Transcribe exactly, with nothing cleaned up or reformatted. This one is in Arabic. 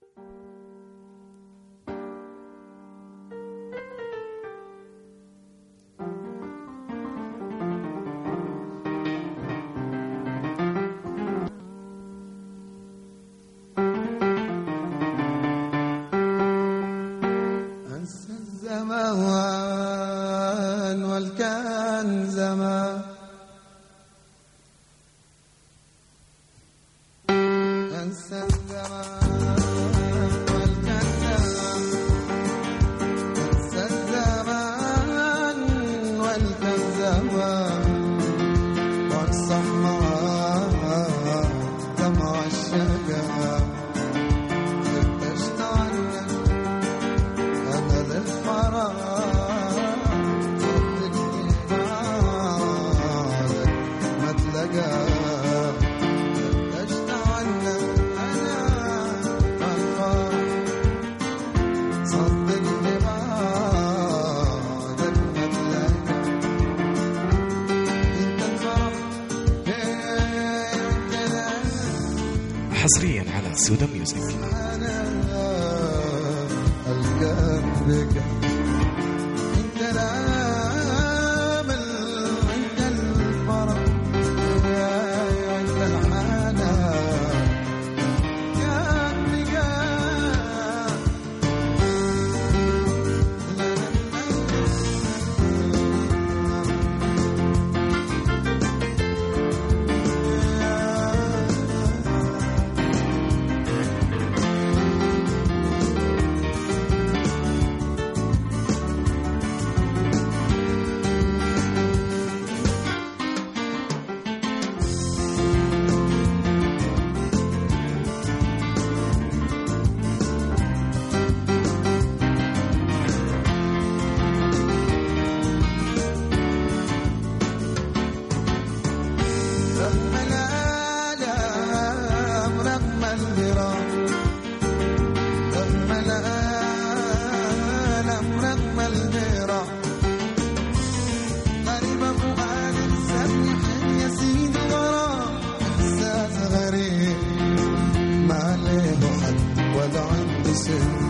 الزمان والكان زمان، أنسى الزمان والكان زمان، أنسى الزمان والكان زمان، وأقسم معاه دمع الشجر. فتشت عنك أنا ذا الفراغ، صدقني بعدك ما تلقى. فتشت عنك أنا ذا الفراغ، صدقني بعدك ما تلقى. أنت الفرح أنت لا حصريا على سودا ميوزك. القلب بك انت الامل، انت الفرح، انت الحنان يا النجاة. رغم الآلام رغم الغرام، رغم الآلام رغم الغرام، غريب فؤاد سمح يسيد غرام. إحساس غريب ما له حد ولا عنده سر،